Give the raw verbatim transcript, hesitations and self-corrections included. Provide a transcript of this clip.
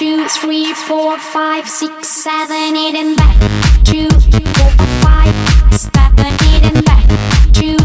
two, three, four, five, six, seven, eight, and back. Two, four, five, seven, eight, and back. Two,